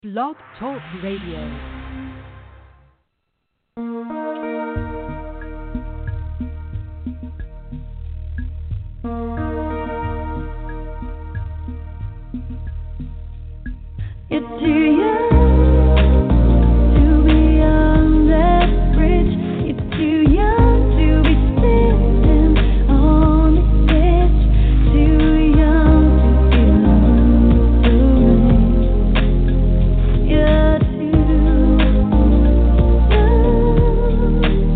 Blog Talk Radio. It's too young to be on that bridge. It's too young to be sitting on the edge. Too young to feel uncertain. You're too young.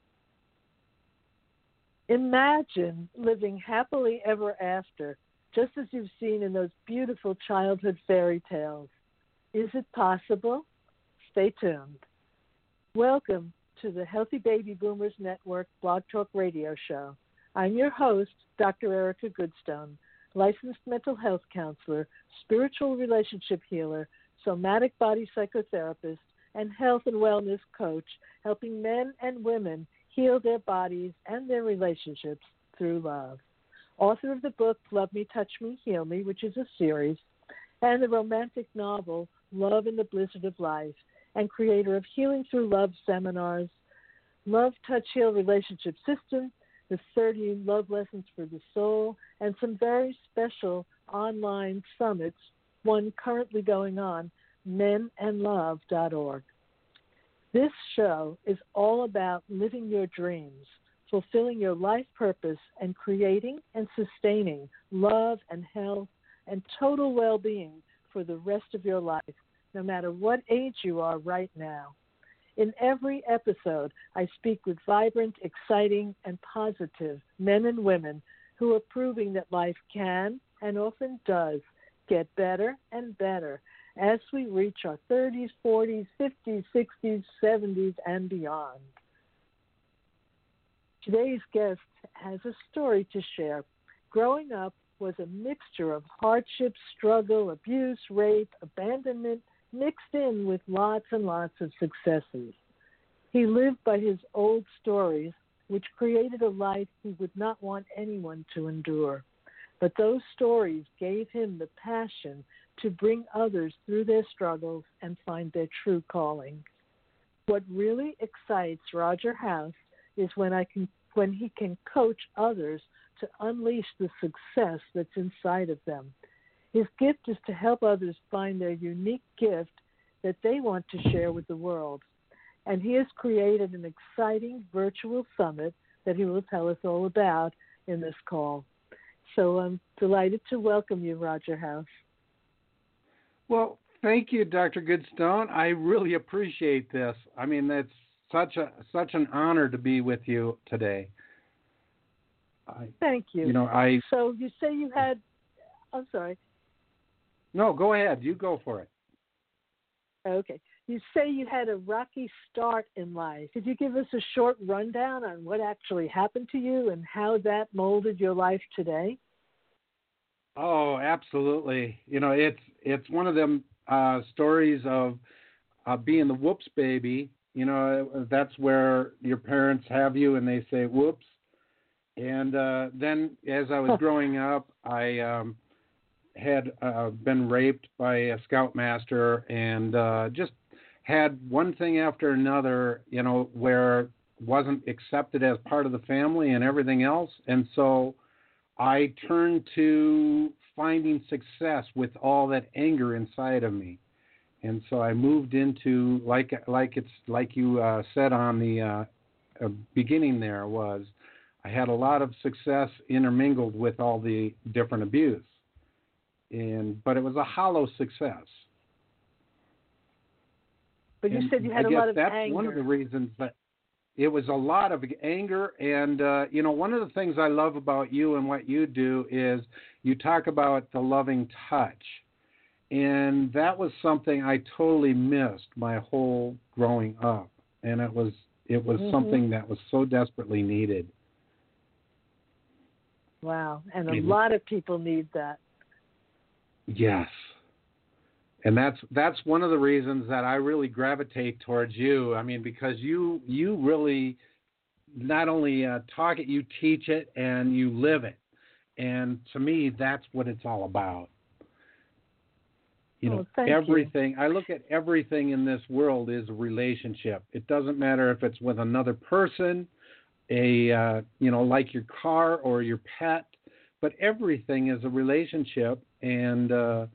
Imagine living happily ever after, just as you've seen in those beautiful childhood fairy tales. Is it possible? Stay tuned. Welcome to the Healthy Baby Boomers Network Blog Talk Radio Show. I'm your host, Dr. Erica Goodstone, licensed mental health counselor, spiritual relationship healer, somatic body psychotherapist, and health and wellness coach, helping men and women heal their bodies and their relationships through love. Author of the book Love Me, Touch Me, Heal Me, which is a series, and the romantic novel Love in the Blizzard of Life, and creator of Healing Through Love seminars, Love, Touch, Heal Relationship System, the 30 Love Lessons for the Soul, and some very special online summits, one currently going on, menandlove.org. This show is all about living your dreams, fulfilling your life purpose, and creating and sustaining love and health and total well-being for the rest of your life, no matter what age you are right now. In every episode, I speak with vibrant, exciting, and positive men and women who are proving that life can, and often does, get better and better as we reach our 30s, 40s, 50s, 60s, 70s, and beyond. Today's guest has a story to share. Growing up was a mixture of hardship, struggle, abuse, rape, abandonment, mixed in with lots and lots of successes. He lived by his old stories, which created a life he would not want anyone to endure. But those stories gave him the passion to bring others through their struggles and find their true calling. What really excites Roger House is when he can coach others to unleash the success that's inside of them. His gift is to help others find their unique gift that they want to share with the world. And he has created an exciting virtual summit that he will tell us all about in this call. So I'm delighted to welcome you, Roger House. Well, thank you, Dr. Goodstone. I really appreciate this. I mean, that's such an honor to be with you today. Thank you. So you say you had, I'm sorry. No, go ahead. You go for it. Okay. You say you had a rocky start in life. Could you give us a short rundown on what actually happened to you and how that molded your life today? Oh, absolutely. It's one of them stories of being the whoops baby. That's where your parents have you and they say whoops. And then as I was growing up, I had been raped by a scoutmaster and just had one thing after another, where wasn't accepted as part of the family and everything else. And so I turned to finding success with all that anger inside of me. And so I moved into, like you said on the beginning there was, I had a lot of success intermingled with all the different abuse. But it was a hollow success. But you said you had a lot of anger. That's one of the reasons that it was a lot of anger. And, one of the things I love about you and what you do is you talk about the loving touch. And that was something I totally missed my whole growing up. And it was something that was so desperately needed. Wow. And a lot of people need that. Yes. And that's one of the reasons that I really gravitate towards you. I mean, because you really not only talk it, you teach it and you live it. And to me, that's what it's all about. Thank you. everything. I look at everything in this world is a relationship. It doesn't matter if it's with another person, like your car or your pet, but everything is a relationship. And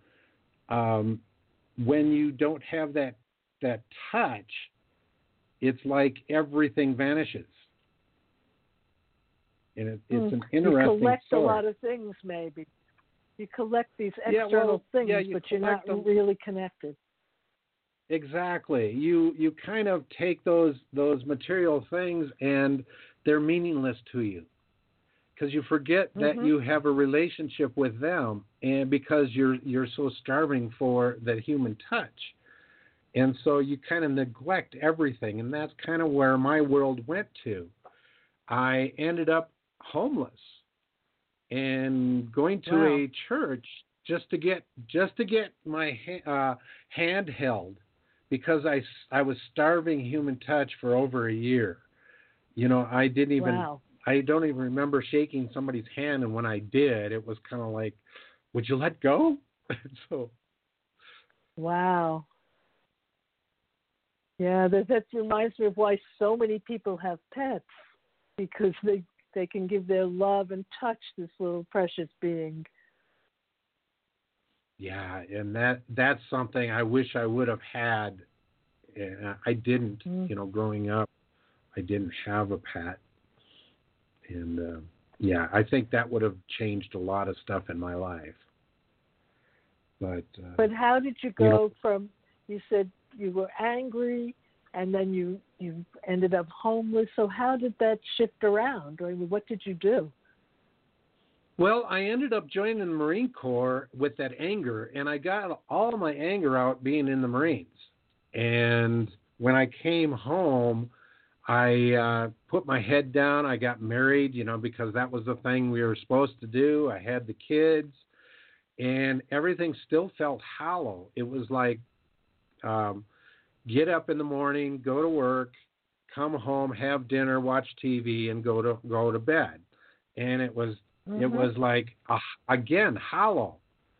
when you don't have that touch, it's like everything vanishes. And it's an interesting You collect story. a lot of things, maybe. You collect these external things, but you're not really connected. Exactly. You kind of take those material things and they're meaningless to you because you forget that you have a relationship with them, and because you're so starving for that human touch. And so you kind of neglect everything, and that's kind of where my world went to. I ended up homeless and going to a church just to get my hand held, because I was starving human touch for over a year. I don't even remember shaking somebody's hand, and when I did, it was kind of like, would you let go? So. Wow. Yeah, that reminds me of why so many people have pets, because they can give their love and touch this little precious being. Yeah, and that's something I wish I would have had. I didn't, growing up, I didn't have a pet. And, I think that would have changed a lot of stuff in my life. But how did you go from, you said you were angry, and then you ended up homeless. So how did that shift around? I mean, what did you do? Well, I ended up joining the Marine Corps with that anger, and I got all my anger out being in the Marines. And when I came home, I put my head down. I got married, because that was the thing we were supposed to do. I had the kids, and everything still felt hollow. It was like, get up in the morning, go to work, come home, have dinner, watch TV, and go to bed. And it was like again hollow.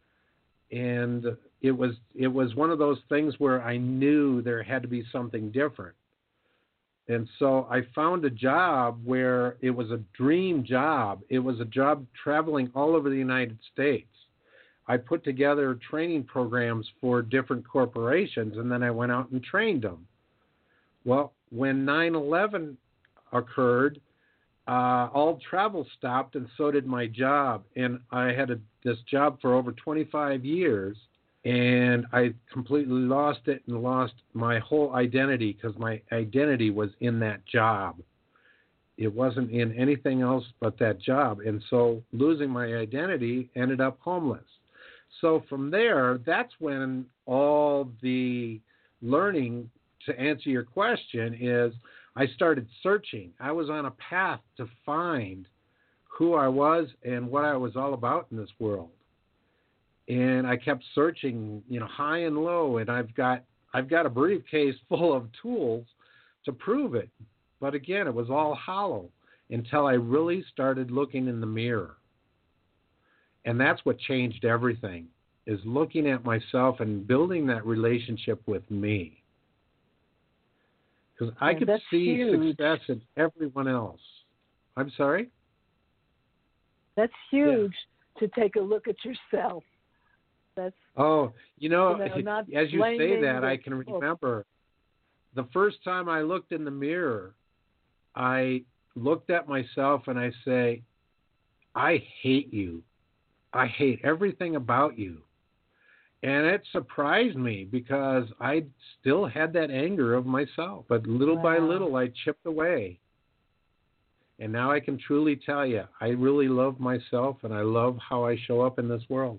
And it was one of those things where I knew there had to be something different. And so I found a job where it was a dream job. It was a job traveling all over the United States. I put together training programs for different corporations, and then I went out and trained them. Well, when 9/11 occurred, all travel stopped, and so did my job. And I had this job for over 25 years, and I completely lost it and lost my whole identity, because my identity was in that job. It wasn't in anything else but that job. And so losing my identity, ended up homeless. So from there, that's when all the learning, to answer your question, is I started searching. I was on a path to find who I was and what I was all about in this world. And I kept searching, high and low, and I've got a briefcase full of tools to prove it. But again, it was all hollow until I really started looking in the mirror. And that's what changed everything, is looking at myself and building that relationship with me. Because I could see success in everyone else. I'm sorry? That's huge, to take a look at yourself. That's as you say that, I can book. remember the first time I looked in the mirror, I looked at myself and I say, I hate you. I hate everything about you. And it surprised me, because I still had that anger of myself. But little by little, I chipped away. And now I can truly tell you, I really love myself, and I love how I show up in this world.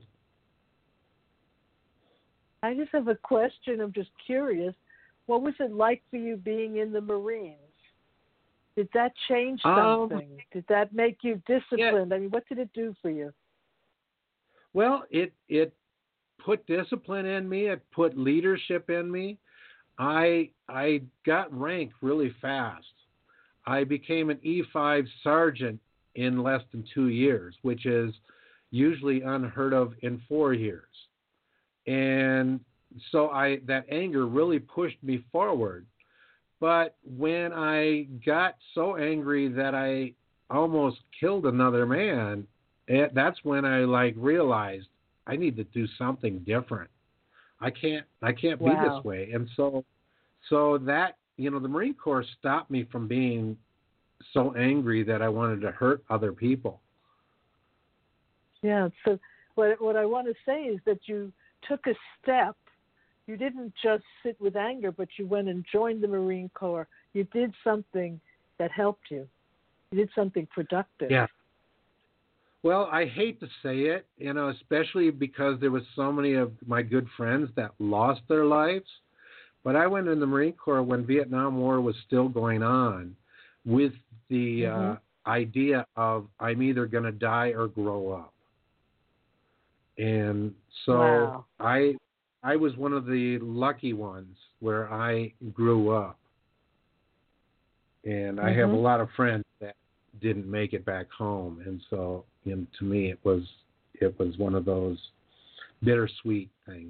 I just have a question. I'm just curious. What was it like for you being in the Marines? Did that change something? Did that make you disciplined? I mean, what did it do for you? Well, it put discipline in me. It put leadership in me. I got rank really fast. I became an E5 sergeant in less than 2 years, which is usually unheard of in 4 years. And so that anger really pushed me forward. But when I got so angry that I almost killed another man, that's when I realized I need to do something different. I can't be this way. And so that, the Marine Corps stopped me from being so angry that I wanted to hurt other people. Yeah. So what I want to say is that you took a step. You didn't just sit with anger, but you went and joined the Marine Corps. You did something that helped you. You did something productive. Yeah. Well, I hate to say it, especially because there was so many of my good friends that lost their lives. But I went in the Marine Corps when Vietnam War was still going on with the idea of I'm either going to die or grow up. And so I was one of the lucky ones where I grew up. And I have a lot of friends that didn't make it back home. And so, to me, it was one of those bittersweet things.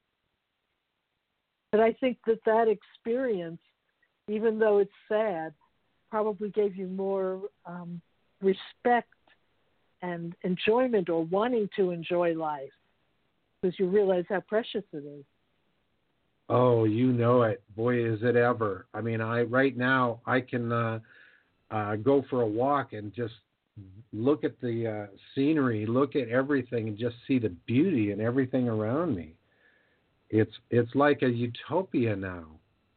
But I think that experience, even though it's sad, probably gave you more respect and enjoyment, or wanting to enjoy life, because you realize how precious it is. Oh, you know it. Boy, is it ever. I mean, right now I can go for a walk and just look at the scenery, look at everything, and just see the beauty in everything around me. It's like a utopia now.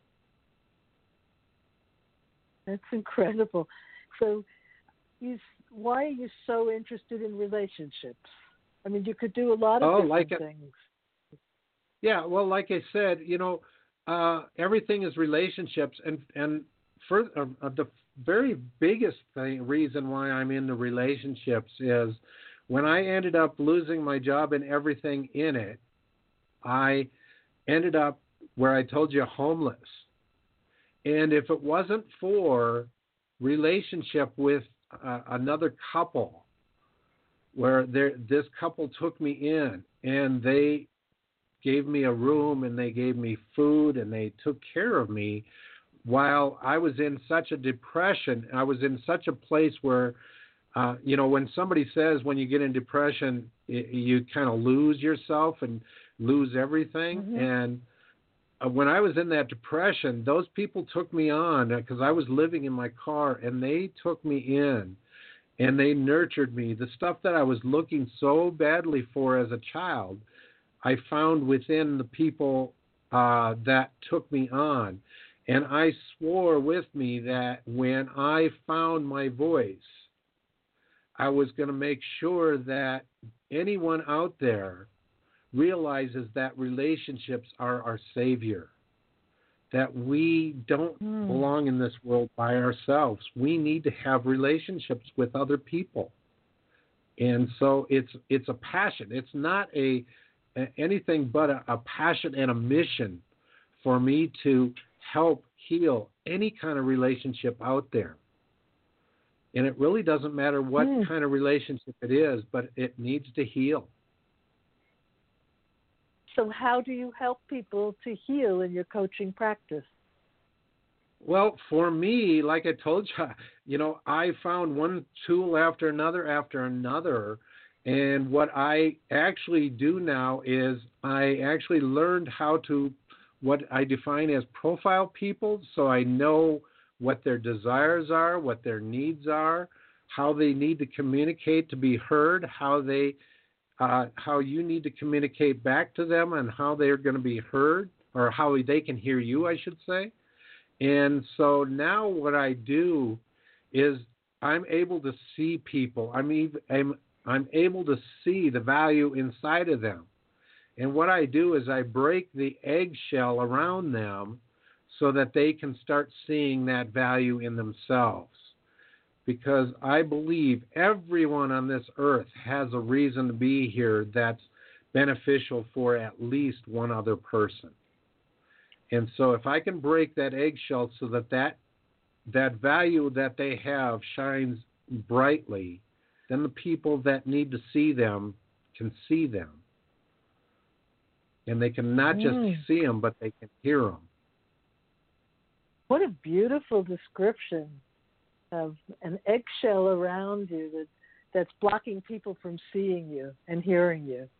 That's incredible. So, why are you so interested in relationships? I mean, you could do a lot of different things. Yeah, well, like I said, everything is relationships, and for the very biggest reason why I'm into relationships is when I ended up losing my job and everything in it, I ended up where I told you, homeless. And if it wasn't for relationship with another couple, where this couple took me in and they gave me a room and they gave me food and they took care of me while I was in such a depression. I was in such a place where, when somebody says when you get in depression, you kind of lose yourself and lose everything. And when I was in that depression, those people took me on because I was living in my car, and they took me in and they nurtured me. The stuff that I was looking so badly for as a child, I found within the people that took me on. And I swore with me that when I found my voice, I was going to make sure that anyone out there realizes that relationships are our savior, that we don't belong in this world by ourselves. We need to have relationships with other people. And so it's a passion. It's not anything but a passion and a mission for me to help heal any kind of relationship out there. And it really doesn't matter what kind of relationship it is, but it needs to heal. So how do you help people to heal in your coaching practice? Well, for me, like I told you, I found one tool after another. And what I actually do now is I actually learned how to, what I define as profile people, so I know what their desires are, what their needs are, how they need to communicate to be heard, how you need to communicate back to them, and how they're going to be heard, or how they can hear you, I should say. And so now what I do is I'm able to see people. I'm able to see the value inside of them. And what I do is I break the eggshell around them so that they can start seeing that value in themselves. Because I believe everyone on this earth has a reason to be here that's beneficial for at least one other person. And so if I can break that eggshell so that value that they have shines brightly, then the people that need to see them can see them. and they can not just see them, but they can hear them. What a beautiful description of an eggshell around you that's blocking people from seeing you and hearing you.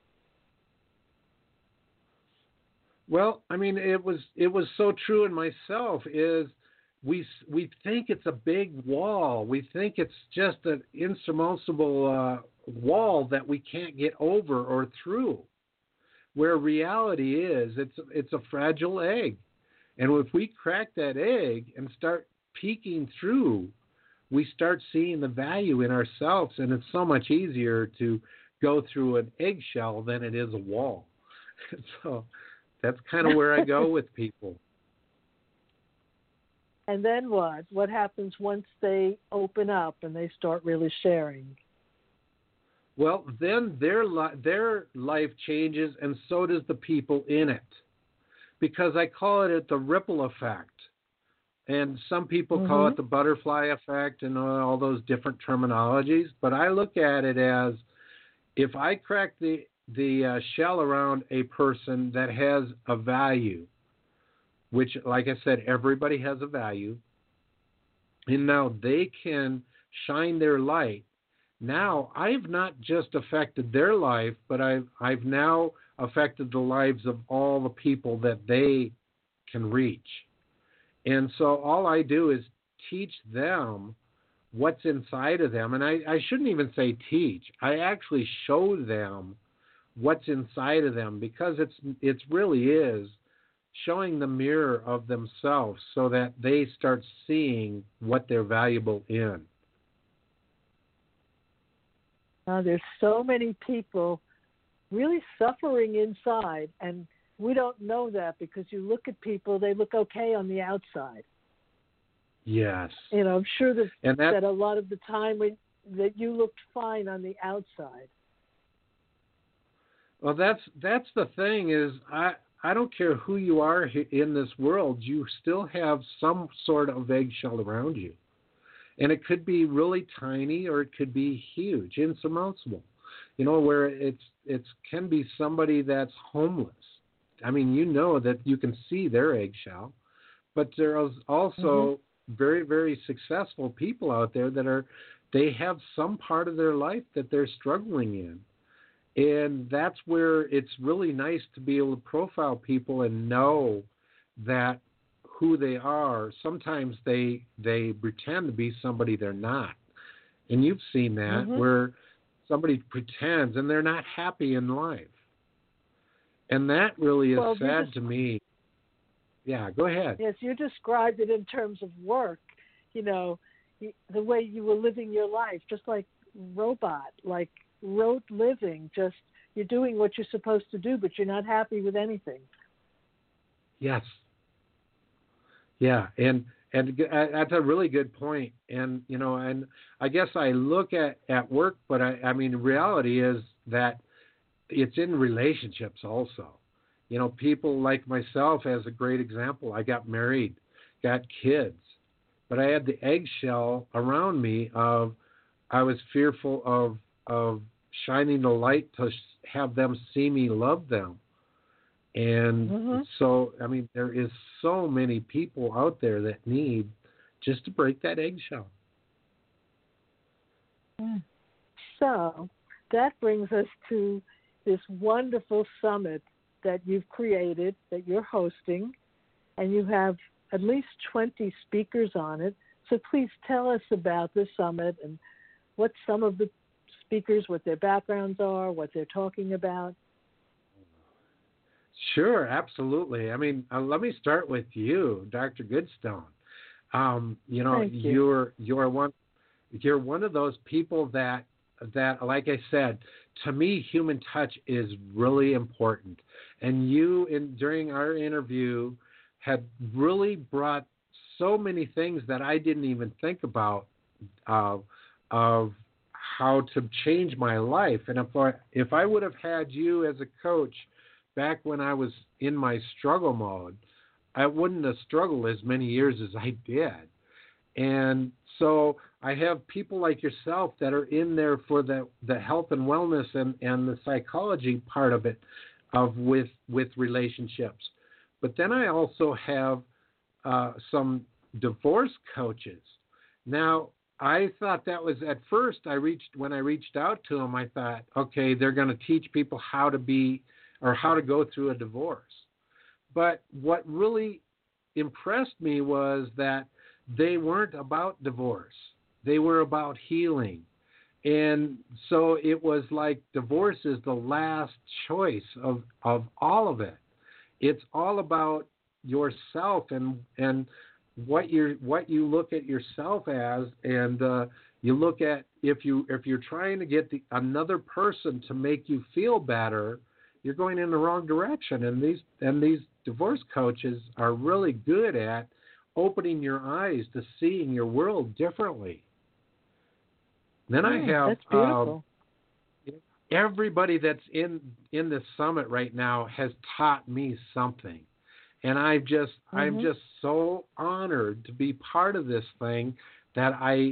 Well, I mean, it was so true in myself. Is we think it's a big wall. We think it's just an insurmountable wall that we can't get over or through. Where reality is, it's a fragile egg, and if we crack that egg and start peeking through, we start seeing the value in ourselves, and it's so much easier to go through an eggshell than it is a wall. So that's kind of where I go with people. And then what? What happens once they open up and they start really sharing? Well, then their life changes, and so does the people in it. Because I call it the ripple effect. And some people call it the butterfly effect and all those different terminologies. But I look at it as, if I crack the shell around a person that has a value, which, like I said, everybody has a value, and now they can shine their light. Now I've not just affected their life, but I've now affected the lives of all the people that they can reach. And so all I do is teach them what's inside of them. And I shouldn't even say teach. I actually show them what's inside of them, because it really is showing the mirror of themselves so that they start seeing what they're valuable in. There's so many people really suffering inside, and we don't know that because you look at people, they look okay on the outside. Yes. You know, I'm sure that that a lot of the time that you looked fine on the outside. Well, that's the thing is, I don't care who you are in this world, you still have some sort of eggshell around you. And it could be really tiny or it could be huge, insurmountable. You know, where it can be somebody that's homeless. I mean, you know that you can see their eggshell, but there's also very, very successful people out there that they have some part of their life that they're struggling in. And that's where it's really nice to be able to profile people and know that who they are. Sometimes they pretend to be somebody they're not. And you've seen that where somebody pretends and they're not happy in life. And that really is sad to me. Yeah, go ahead. Yes, you described it in terms of work, you know, the way you were living your life, just like robot, like rote living, just you're doing what you're supposed to do, but you're not happy with anything. Yes. Yeah, and that's a really good point. And, you know, and I guess I look at work, but I mean, reality is that it's in relationships also. You know, people like myself as a great example. I got married, got kids, but I had the eggshell around me of I was fearful of shining the light to have them see me love them. And so, I mean, there is so many people out there that need just to break that eggshell. So that brings us to this wonderful summit that you've created, that you're hosting, and you have at least 20 speakers on it. So please tell us about the summit and what some of the speakers, what their backgrounds are, what they're talking about. Sure, absolutely. I mean, let me start with you, Dr. Goodstone. You know, you're one of those people that, like I said, to me, human touch is really important. And you, during our interview, had really brought so many things that I didn't even think about of how to change my life. And if I would have had you as a coach back when I was in my struggle mode, I wouldn't have struggled as many years as I did. And so I have people like yourself that are in there for the health and wellness and the psychology part of it. with relationships. But then I also have some divorce coaches. Now, I thought that was at first. When I reached out to them, I thought, okay, they're going to teach people how to be or how to go through a divorce. But what really impressed me was that they weren't about divorce. They were about healing. And so it was like divorce is the last choice of all of it. It's all about yourself and what you look at yourself as, and you look at if you're trying to get another person to make you feel better, you're going in the wrong direction. And these divorce coaches are really good at opening your eyes to seeing your world differently. Then I have that's beautiful. Everybody that's in this summit right now has taught me something. And I'm just so honored to be part of this thing that I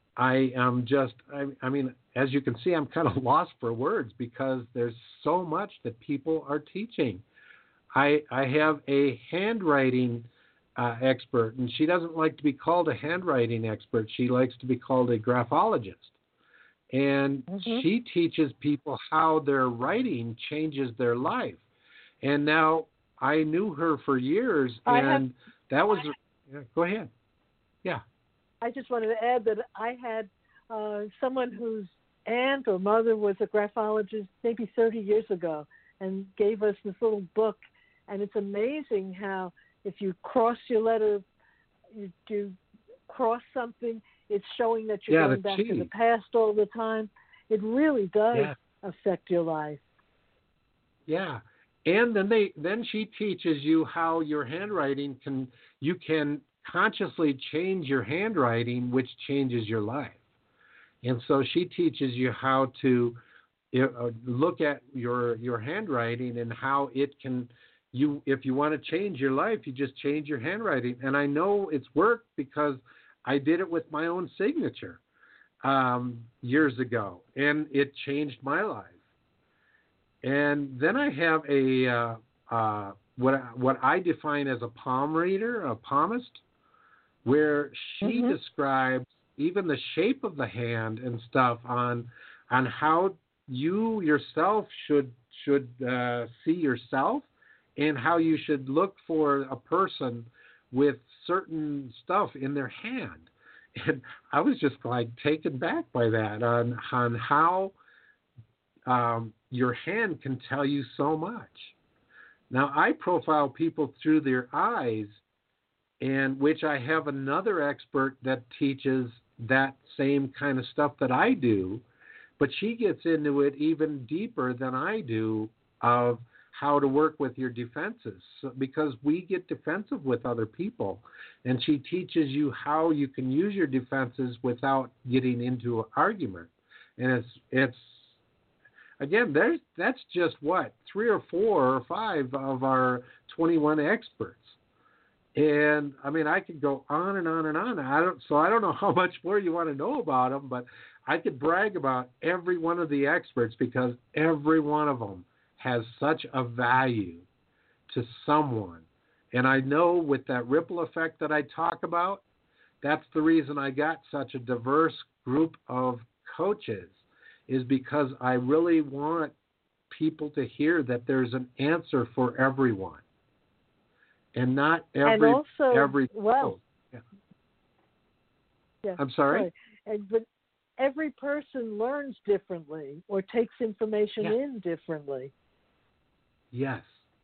mean, as you can see, I'm kind of lost for words because there's so much that people are teaching. I have a handwriting expert, and she doesn't like to be called a handwriting expert. She likes to be called a graphologist. And she teaches people how their writing changes their life. And now I knew her for years, and that was go ahead. Yeah. I just wanted to add that I had someone whose aunt or mother was a graphologist maybe 30 years ago and gave us this little book. And it's amazing how if you cross your letter, you cross something, it's showing that you're going back to the past all the time. It really does affect your life. Yeah. And then she teaches you how your handwriting you can consciously change your handwriting, which changes your life. And so she teaches you how to look at your handwriting and how it can, if you want to change your life, you just change your handwriting. And I know it's worked because I did it with my own signature years ago, and it changed my life. And then I have what I define as a palm reader, a palmist, where she describes even the shape of the hand and stuff on how you yourself should see yourself, and how you should look for a person with certain stuff in their hand. And I was just like taken back by that on how your hand can tell you so much. Now, I profile people through their eyes, and which I have another expert that teaches that same kind of stuff that I do, but she gets into it even deeper than I do of how to work with your defenses, because we get defensive with other people, and she teaches you how you can use your defenses without getting into an argument. And it's again, that's just 3 or 4 or 5 of our 21 experts. And I mean, I could go on and on and on. I don't know how much more you want to know about them, but I could brag about every one of the experts because every one of them has such a value to someone. And I know with that ripple effect that I talk about, that's the reason I got such a diverse group of coaches, is because I really want people to hear that there's an answer for everyone. And not every... And also, I'm sorry? But every person learns differently or takes information in differently. Yes.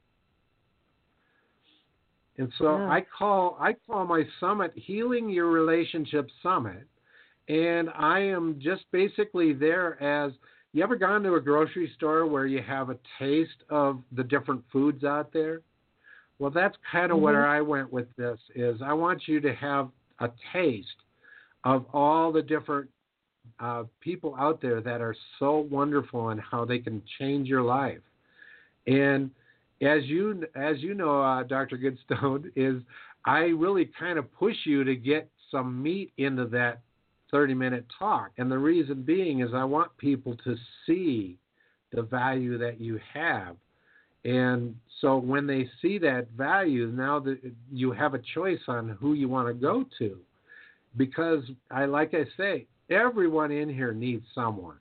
And so I call my summit Healing Your Relationship Summit. And I am just basically there as, you ever gone to a grocery store where you have a taste of the different foods out there? Well, that's kind of where I went with this, is I want you to have a taste of all the different people out there that are so wonderful and how they can change your life. And as you know, Dr. Goodstone, is I really kind of push you to get some meat into that 30-minute talk. And the reason being is I want people to see the value that you have And so when they see that value, now that you have a choice on who you want to go to, because like I say, everyone in here needs someone.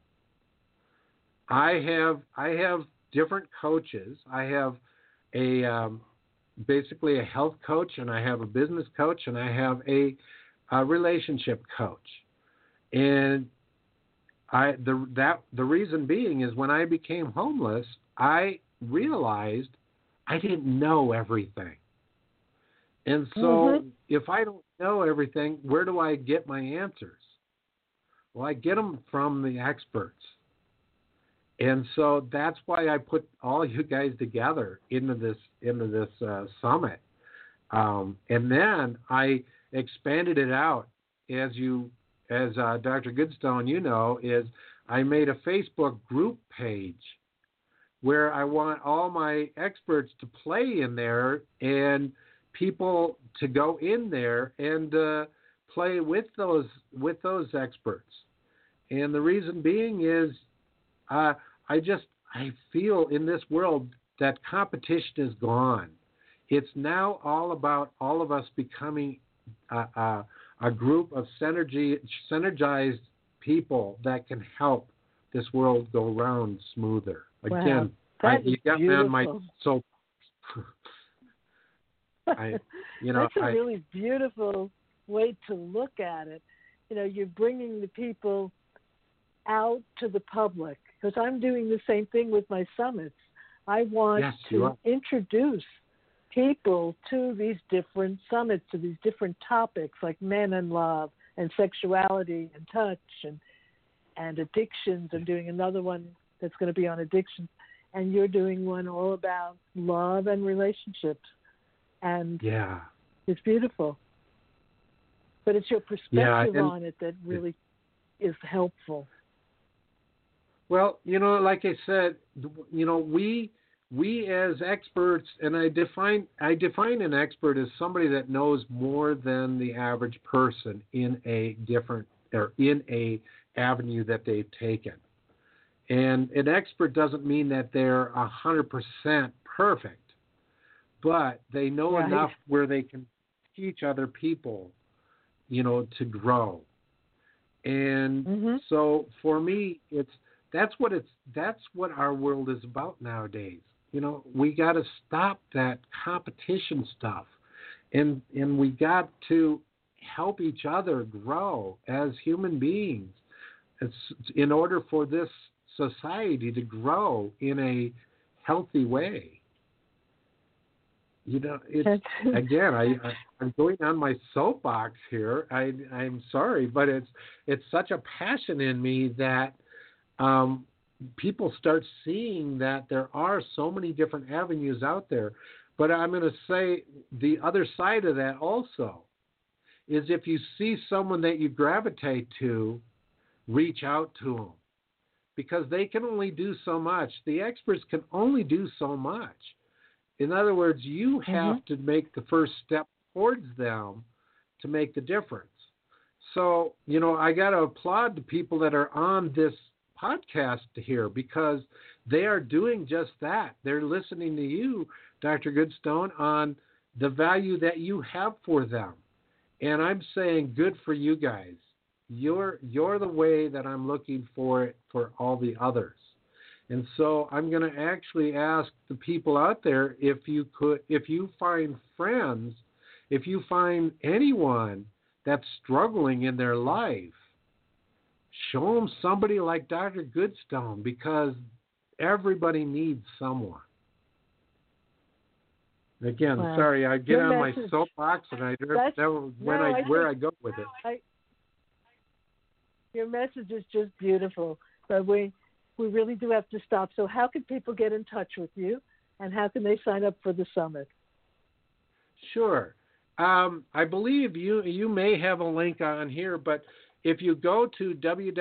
I have different coaches. I have basically a health coach, and I have a business coach, and I have a relationship coach. And the reason being is when I became homeless, I realized I didn't know everything. And so if I don't know everything, where do I get my answers? Well, I get them from the experts. And so that's why I put all you guys together into this summit. And then I expanded it out as Dr. Goodstone, is I made a Facebook group page where I want all my experts to play in there and people to go in there and play with those experts. And the reason being is I feel in this world that competition is gone. It's now all about all of us becoming a group of synergized people that can help this world go round smoother. Again, you got me on my soapbox. That's a really beautiful way to look at it. You're bringing the people out to the public, because I'm doing the same thing with my summits. I want to introduce people to these different summits, to these different topics like men and love and sexuality and touch and addictions. I'm doing another one that's going to be on addiction, and you're doing one all about love and relationships. And it's beautiful. But it's your perspective on it that really is helpful. Well, like I said, we as experts, and I define an expert as somebody that knows more than the average person in a different or in a avenue that they've taken. And an expert doesn't mean that they're 100% perfect, but they know enough where they can teach other people, to grow. And so for me, that's what our world is about nowadays. We got to stop that competition stuff, and we got to help each other grow as human beings. It's in order for this society to grow in a healthy way. Again, I'm going on my soapbox here. I'm sorry, but it's such a passion in me that people start seeing that there are so many different avenues out there. But I'm going to say the other side of that also is if you see someone that you gravitate to, reach out to them, because they can only do so much. The experts can only do so much. In other words, you have to make the first step towards them to make the difference. So, I got to applaud the people that are on this podcast here, because they are doing just that. They're listening to you, Dr. Goodstone, on the value that you have for them. And I'm saying good for you guys. You're the way that I'm looking for it for all the others. And so I'm going to actually ask the people out there, if you find friends, if you find anyone that's struggling in their life, show them somebody like Dr. Goodstone, because everybody needs someone. Again, sorry, I get on my soapbox and where I go with it. Your message is just beautiful, but we really do have to stop. So how can people get in touch with you, and how can they sign up for the summit? Sure. I believe you may have a link on here, but if you go to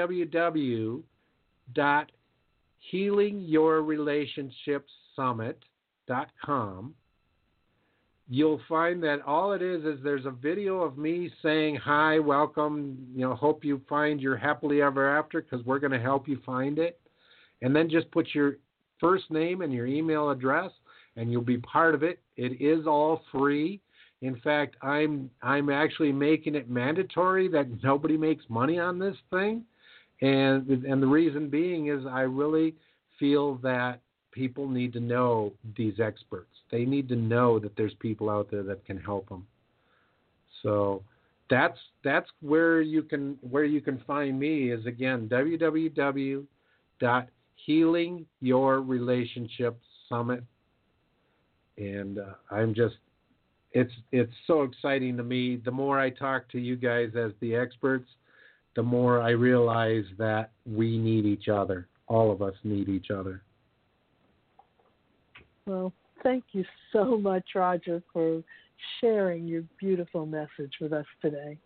www.healingyourrelationshipsummit.com, you'll find that all it is there's a video of me saying, hi, welcome, hope you find your happily ever after, because we're going to help you find it. And then just put your first name and your email address, and you'll be part of it. It is all free. In fact, I'm actually making it mandatory that nobody makes money on this thing, and the reason being is I really feel that people need to know these experts. They need to know that there's people out there that can help them. So that's where you can find me is again www.healingyourrelationshipsummit, and it's so exciting to me. The more I talk to you guys as the experts, the more I realize that we need each other. All of us need each other. Well, thank you so much, Roger, for sharing your beautiful message with us today.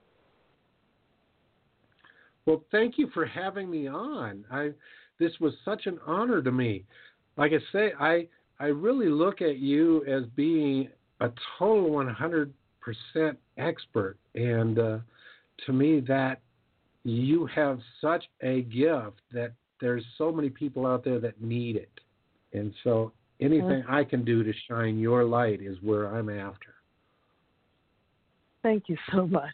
Well, thank you for having me on. This was such an honor to me. Like I say, I really look at you as being a total 100% expert, and to me that you have such a gift that there's so many people out there that need it, and so anything I can do to shine your light is where I'm after. Thank you so much.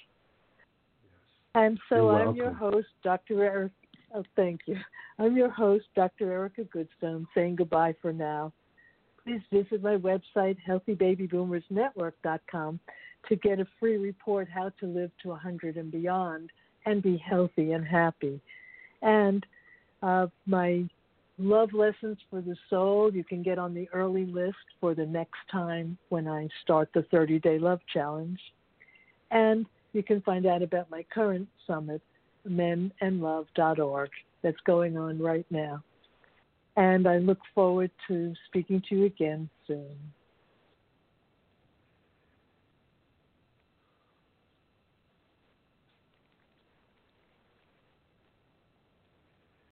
And so You're I'm your welcome. host, Dr. Erica. Oh, thank you. I'm your host, Dr. Erica Goodstone, saying goodbye for now. Please visit my website, healthybabyboomersnetwork.com, to get a free report, How to Live to 100 and Beyond, and be healthy and happy. And my love lessons for the soul, you can get on the early list for the next time when I start the 30-day love challenge. And you can find out about my current summit, menandlove.org, that's going on right now. And I look forward to speaking to you again soon.